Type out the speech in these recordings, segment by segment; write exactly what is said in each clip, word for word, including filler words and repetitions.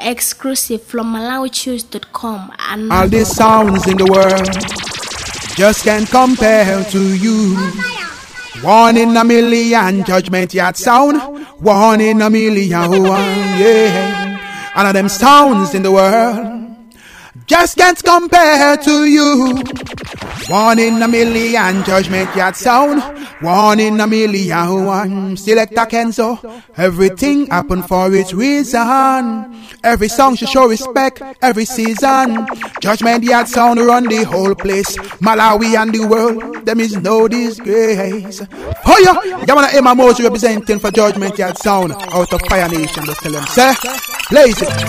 Exclusive from Malawi Choose dot com. And all the sounds in the world just can't compare to you. One in a million, Judgment Yard sound. One in a million, one, yeah. All of them sounds in the world just can't compare to you. One in a million, Judgment Yard sound. One in a million, one. Selector Kenzo. Everything happen for its reason. Every song should show respect, every season. Judgment Yard sound run the whole place. Malawi and the world, them is no disgrace. Oh yeah, you wanna Emma Mose representing for Judgment Yard sound out of Fire Nation. Just tell them, sir, blaze it.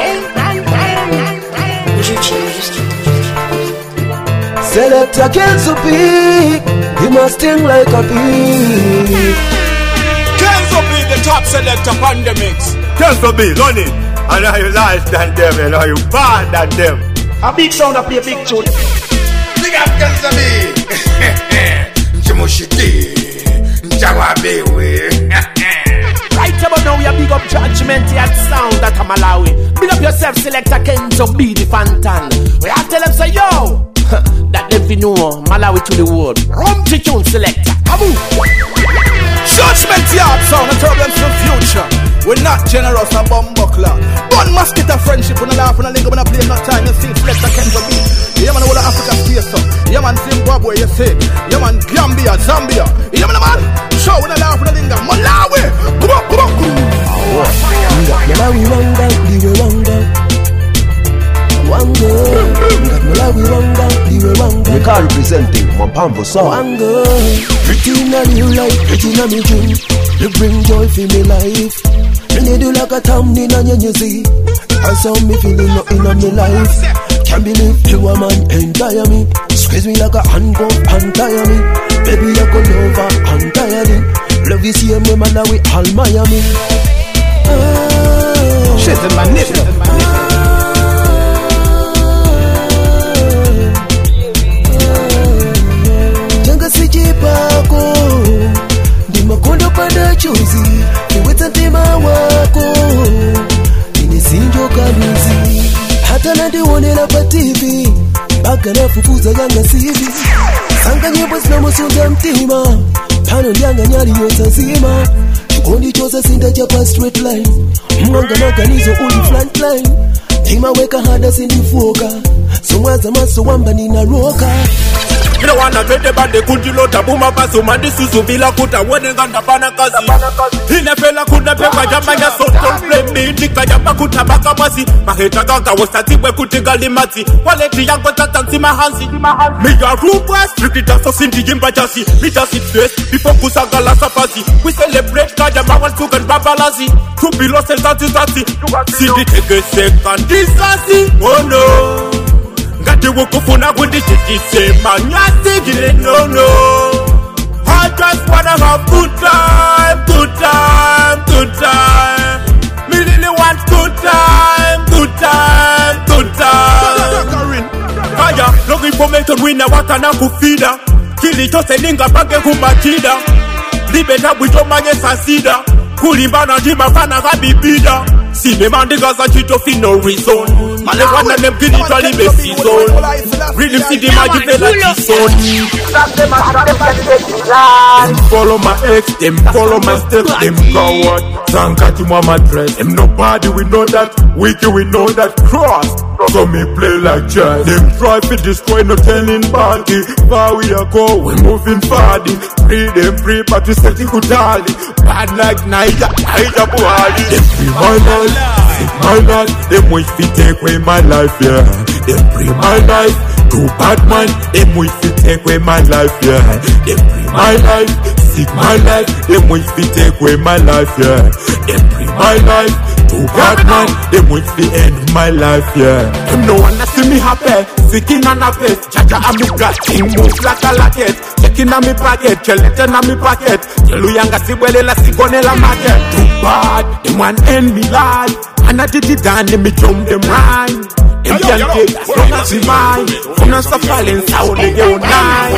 Selector Kenzo P, he must sting like a bee. Kenzo P, the top selector on the mix. Kenzo P, run it. And how you lies than them, and how you bad than them. A big sound up here, big tune. Big up Kenzo P. Nchimushiti, Nchawabewe. Right about now, we are big up Judgment Yard sound that I'm Malawi. Big up yourself, Selector Kenzo B, the Fantan. We have to tell them, say, yo. That them fi know Malawi to the world. Rum to tune selector. Abu. Judgment Yard sound, a turbulence for future. We're not generous and bumbuckler. One mosquito friendship, when I laugh, when I link up, when I play no time, you see selector Kenzo B. Yeah man, all of Africa space up. Yeah man, Zimbabwe, you see. Yeah man, Gambia, Zambia. Yeah man, man. Show when I laugh, when I link up. Malawi. Come on, come on, come on. Malawi run down, the way run down. One girl, got Malawi run down, the way run down. We can't representing Mapambo song. One girl, pretty in a real life, pretty in a me dream. You bring joy for me life. And you do like a thumbnail on your see. That's how me feeling not in on me life. Can't believe you a man entire me. Squeeze me like a handcuff and tire me. Baby I go over entirely. Love is here me Malawi all Miami. Oh, shit in my nipple. Janga sijipako Dimakondo pada chuzi Niweta tema wako Ninisinjo kaluzi Hata nadiwone na pa T V Baka na fufuza yanga C V Sanga nyebo sina musunga mtima Pano nyanga nyari yota zima Chikondi choza sinda japa straight line Mwanga maganizo uli flat line Tima weka hada sindifuoka Somwaza maso wamba nina roka You don't wanna get the band, they couldn't load a boom up as a man, this is a villa, could have wedding on the Banakazi. In a fella could have been my Jamaica, so don't blame me, Nika Yama could have a Kamasi. My head Gaga was that we could take a limati. While the young got that and see my hands. Me a room was strictly just so Cindy Jimba Jassi. We just sit first before Kusagala Sapasi. We celebrate Kajama and Tugan Babalazi. To be lost and Tati Tati. See the take a second distance. Oh no. Gati wukufuna kundi chikisema nyasigile no no. I just wanna have good time, good time, good time. Me really want good time, good time, good time. Kaya, looking for me to win a watana kufida. Kili chose linga pake kumachida. Libeta bujo mange sasida. Kulimbana jima fana kabibida. See me man the guys are cheat of no reason. Man they want them kill it all in the season. Really see the magic they like this son. Them follow my ex, them follow my steps, them coward. Zankati mama dress, them nobody we know that. Wiki we know that cross. So me play like child. Them try to destroy no telling party. Far we are go, we moving fardy. Free them free but we setting kutali. Bad like Niger, Niger Buhari. Them free my life. My life, them wish to take away my life, yeah. Them free my life, too bad man. Them wish to take away my life, yeah. Them free my life, sick my life. Them wish to take away my life, yeah. Them free my life, too bad man. Them wish to end my life, yeah. Them no wanna see me happy, sick in an apple. Jaja and me got thing move like a lacket. Checking on me pocket, cheleton on me pocket. Yellow yanga si wele la si gone la market. Too bad, them want end me life. And I did it down, let me jump them rhyme. Them can't take as long as we mind. From the stuff falling, how they go nine.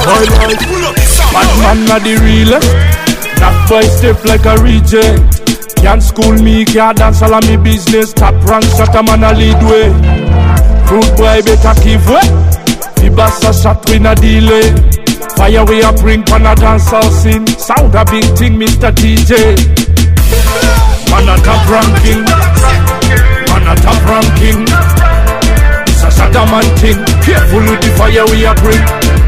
Bad man not the realest. That boy step like a reject. Can't school me, can't dance all of me business. Top rank shot a man a lead way. Rude boy better give way. The bass a shot we na delay. Fire we a bring pan a dance all scene. Sound a big thing, Mister D J. Man a top ranking. Man a top ranking. It's a shot a man thing. Careful with the fire we a bring.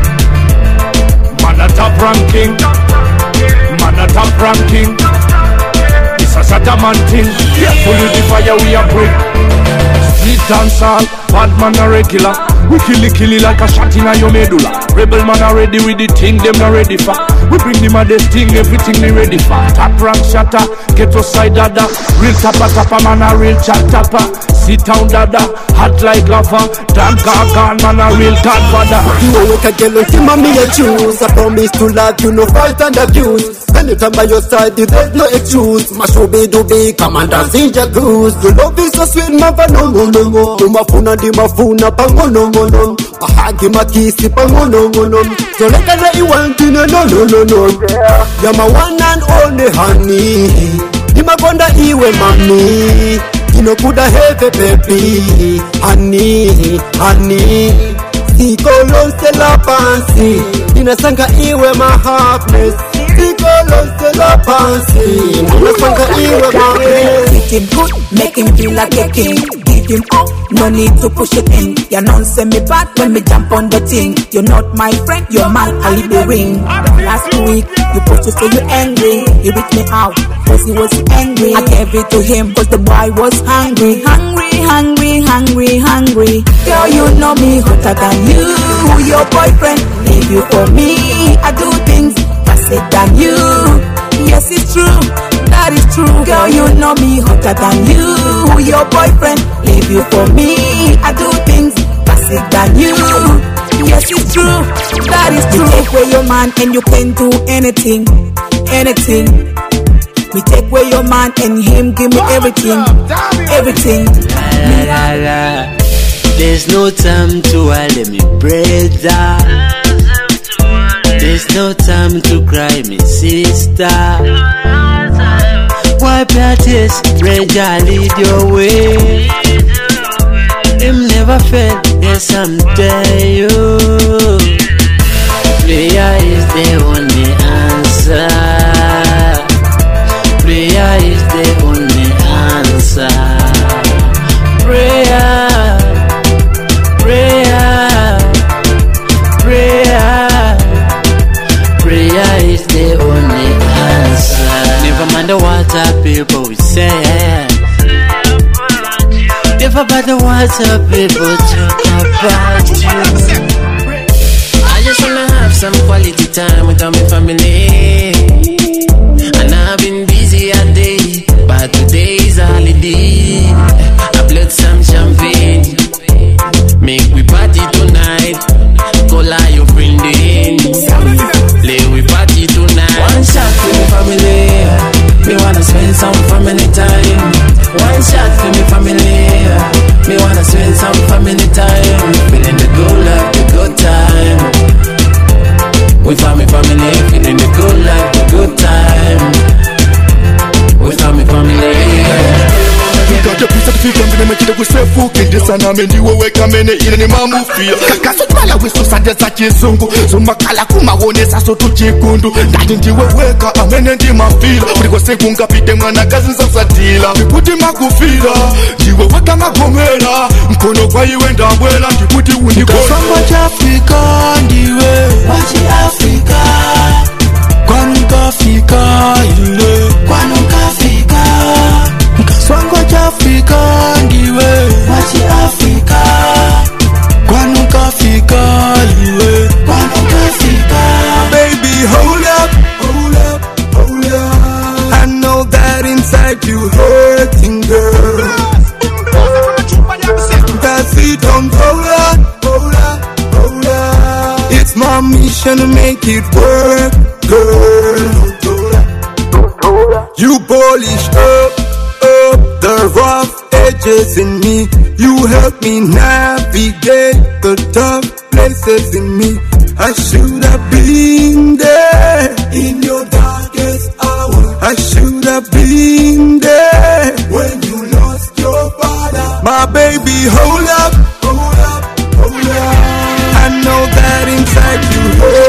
Man a top ranking. Man a top ranking. It's a shot a man thing. Careful with the fire we a bring. Street dancehall, bad man a regular. We kill it, kill it like a shot in a your medulla. Rebel man a ready with the thing, them not ready for. We bring them a this thing, everything me ready for. Tap rank shatter, get to side dada. Real tapper tapper man a real chat tapper. Sit down dada, hot like lava. Damn gargan man a real godfather. You look at girl, see mommy you choose. I promise to love you, no fight and abuse. Anytime by your side, there's no excuse. Mashobe do be, come and dance in jacuzzi. Your love is so sweet, mama no no no no. Do mafuna di mafuna pango no no no. Mahagi makisi pango no no no. So like I you want to no no no no no. You're my one and only honey. You my gonda iwe mami. You know coulda have a baby. Honey, honey. Sikolo se la pansi. Inasanga iwe my happiness. Sikolo se la pansi. Inasanga iwe my happiness. Make him good, make him feel like a king. Give him up, no need to push it in. You don't say me bad when me jump on the thing. You're not my friend, you're my alibi ring. Last week, you put to say you angry. You beat me out, cause he was angry. I gave it to him, cause the boy was hungry. Hungry, hungry, hungry, hungry. Girl, you know me hotter than you. Your boyfriend, leave you for me. I do things faster than you. Yes, it's true, that is true. Girl, you know me hotter than you. Your boyfriend, leave you for me. I do things faster than you. Yes, it's true, that is true. You take away your man and you can do anything, anything. Me take away your man and him give me everything, everything. La, la, la. There's no time to hide me, brother. There's no time to cry, me sister. Wipe your tears, Ranger lead your way. Him never fail, yes I'm telling you. Prayer is the only answer. Prayer is the only answer. Prayer, prayer, prayer. Prayer is the only answer. Never mind what our people will say. Never mind what our people talk about you. I just wanna have some quality time with my family. And I've been busy all day, but today's holiday. I blew some champagne. Make we party tonight. Call all your friend in. Play we party tonight. One shot for me family. Me wanna spend some family time. One shot for me family. Me wanna spend some family time. Feeling the good life, the good time. We family family. Feeling the good life, the good time. We family family. Kata pisa kufika mbele mekile kusefu kende sana mendiwe weka mene ine ni mamufia kakaso twala wiso sande za kizungu sumakala kumawonesa so tuchikundu ndani ndiwe weka amene ndi mafila kuliko seku ngapite mwana kazi nsasatila ndiputi makufila ndiwe weka magomela mkono kwa iwe ndabwela ndiputi unikona kasamba cha Afrika ndiwe wachi Afrika kwanu kafika ile kwanu kafika Swango cha Afrika ndiwe wachi Afrika kwanu kafika iwe kwanu kafika. Baby hold up, hold up, hold up. I know that inside you hurting girl. That's it, don't hold up, hold up, hold up. It's my mission to make it work, girl. You polish up the rough edges in me. You help me navigate the tough places in me. I should have been there in your darkest hour. I should have been there when you lost your father. My baby, hold up, hold up, hold up. I know that inside you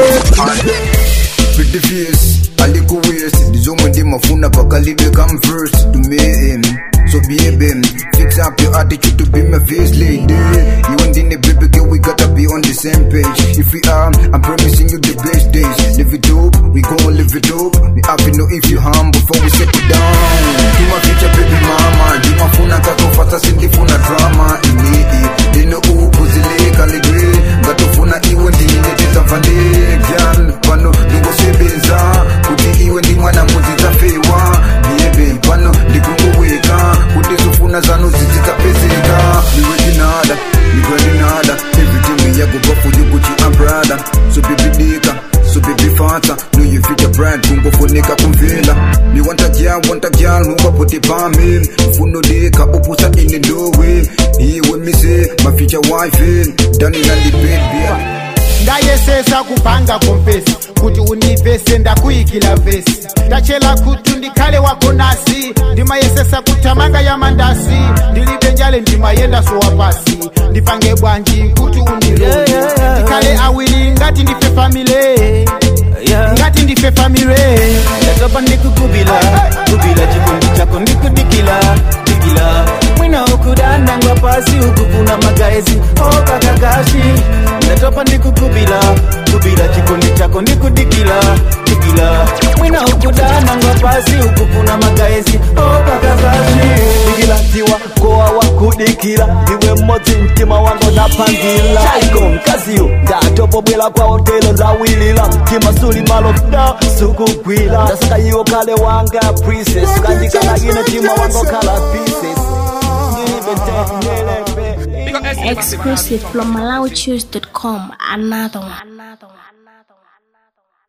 hurt. Pretty face, a little waist. The zone de mafuna bakalibe come first to me him. So baby, fix up your attitude to be my face lady. You and the baby girl, we gotta be on the same page. If we are, I'm promising you the best days. Live it up, we gon' live it up. We have to know if you harm before we set it down. Do my future baby mama, do my phone kako fata sindi phone drama. Ini they know who pozile kaligre. Gato phone iwe ndi ndeta vande girl. Pano dungo sebeza, kuti iwe ndi mwana muzita fewa. Baby, pano ndikungo weka. Kuti zufuna zanu zitapezeka. Niwe dinada, niwe dinada. Everything we ya go go for you Gucci and Prada. So baby dika, so baby fanta. Know you fit a brand, kungo funika kumvela. Me want a girl, want a girl who go put it on me. Funo dika, upusa in the doorway. He when me say, my future wife in. Done in the bed, baby. Ndayesesa kupanga kompesi kuti univese ndakuikila vesi tachela kuti ndikale wako nasi ndimayesesa kutamanga ya mandasi ndilibe njale ndimayenda sowa pasi ndipange bwanji kuti unilonde ndikale awili ngati ndife famile ngati ndife famile ndatopa ndikukubila kubila chikundi chako ndikudikila dikila mwina ukudanda ngwa pasi ukupuna magaezi oka kakashi ndatopa ndikukubila kubila chikundi chako ndikudikila dikila mwina ukudanda ngwa pasi ukupuna magaezi oka kakashi dikila tiwa koa wakudikila iwe mmozi mtima wango napangila chaiko mkaziyo ndatopo bwela kwa hotelo za wilila mtima suli malo da sukugwila ndasaka yiwo kale wanga princess kandika nagine tima wango kala pieces Exclusive from Malawi Choose dot com. Another one. Another one. Another one.